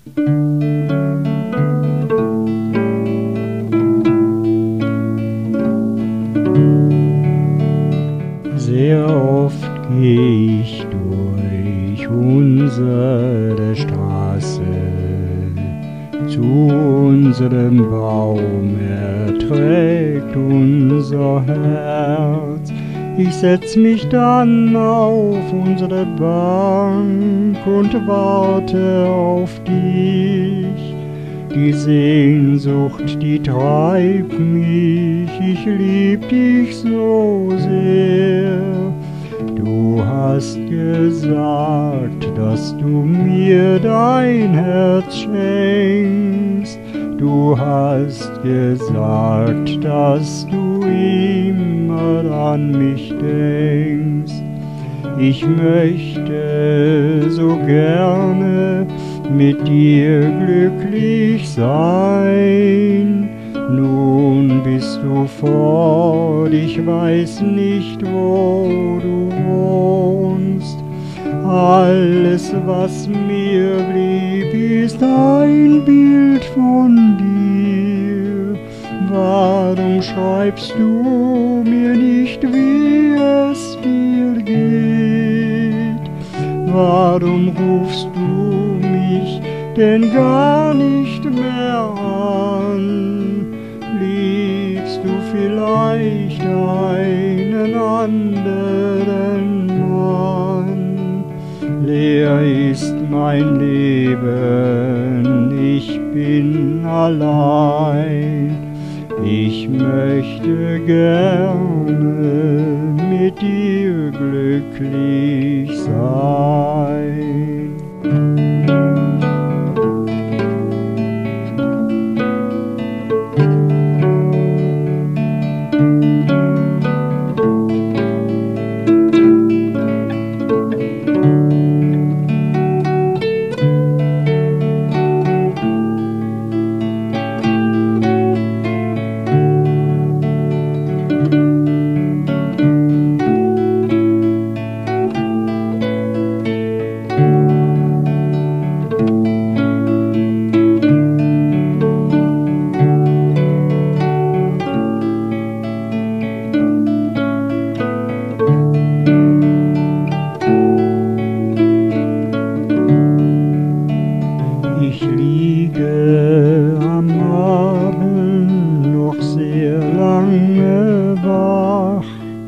Sehr oft geh ich durch unsere Straße, zu unserem Baum, er trägt unser Herz. Ich setz mich dann auf unsere Bank und warte auf dich. Die Sehnsucht, die treibt mich, ich lieb dich so sehr. Du hast gesagt, dass du mir dein Herz schenkst. Du hast gesagt, dass du immer an mich denkst. Ich möchte so gerne mit dir glücklich sein. Nun bist du fort, ich weiß nicht, wo du wohnst. Alles, was mir blieb, ist ein Bild von dir. Warum schreibst du mir nicht, wie es dir geht? Warum rufst du mich denn gar nicht mehr an? Liebst du vielleicht einen anderen Mann? Leer ist mein Leben, ich bin allein. Ich möchte gerne mit dir glücklich sein. Ich liege am Abend noch sehr lange wach,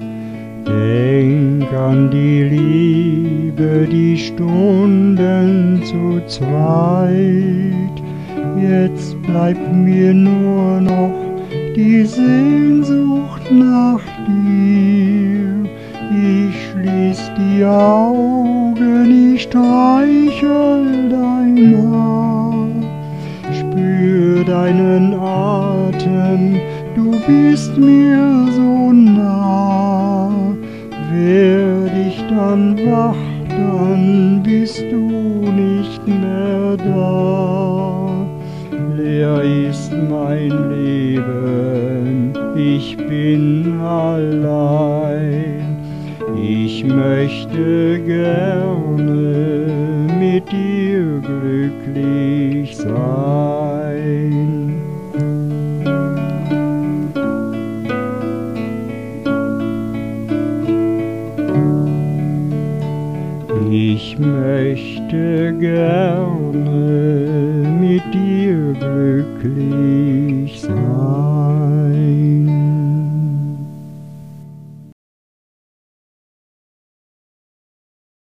denk an die Liebe, die Stunden zu zweit. Jetzt bleibt mir nur noch die Sehnsucht nach dir. Ich schließ die Augen, ich streichel dein Haar, spür deinen Atem, du bist mir so nah. Werd ich dann wach, dann bist du nicht mehr da. Leer ist mein Leben, ich bin allein. Ich möchte gerne mit dir glücklich sein. Ich möchte gerne mit dir glücklich sein.